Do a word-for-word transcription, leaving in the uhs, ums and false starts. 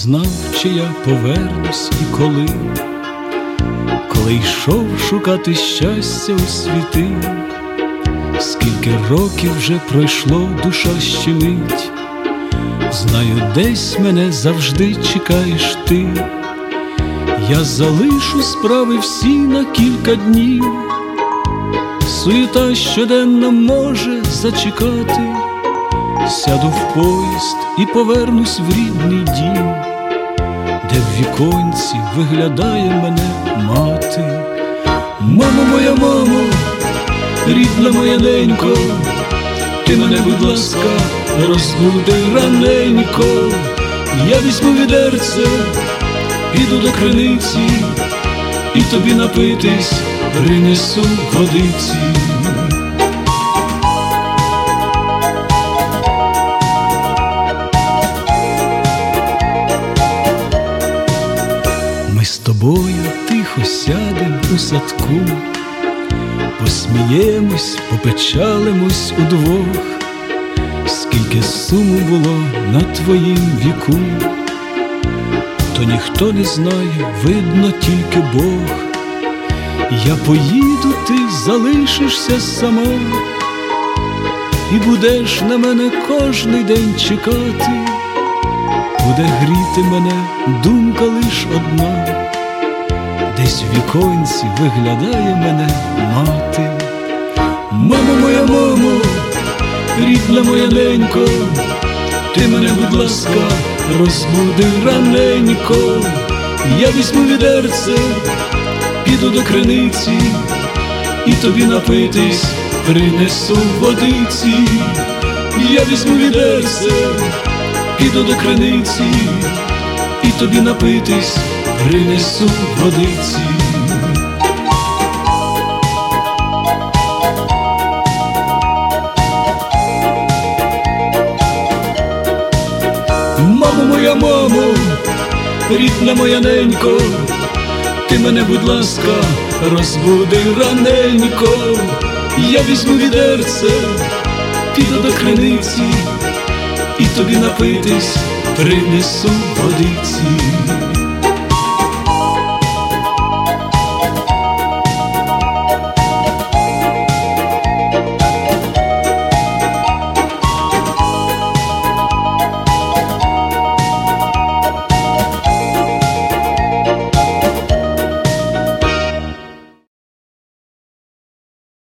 знав, чи я повернусь і коли, коли йшов шукати щастя у світи. Скільки років вже пройшло, душа щемить, знаю, десь мене завжди чекаєш ти. Я залишу справи всі на кілька днів, суєта щоденна може зачекати. Сяду в поїзд і повернусь в рідний дім, де в віконці виглядає мене мати. Мамо моя, мамо, рідна моя ненько, ти мене, будь ласка, розбуди раненько. Я візьму відерце, піду до криниці, і тобі напитись принесу водиці. Ми з тобою тихо сядем у садку, посміємось, попечалимось удвох. Скільки суму було на твоїм віку, то ніхто не знає, видно тільки Бог. Я поїду, ти залишишся сама, і будеш на мене кожний день чекати. Буде гріти мене думка лиш одна, десь в віконці виглядає мене мати. Мамо моя, мамо, рідна моя ненько, ти мене, будь ласка, розбуди раненько. Я візьму відерце, піду до криниці, і тобі напитись принесу водиці. Я візьму відерце, піду до криниці, і тобі напитись принесу водиці. Мамо моя, мамо, рідна моя ненько, ти мене, будь ласка, розбуди раненько. Я візьму відерце, піду до криниці, і тобі напитись принесу водиці.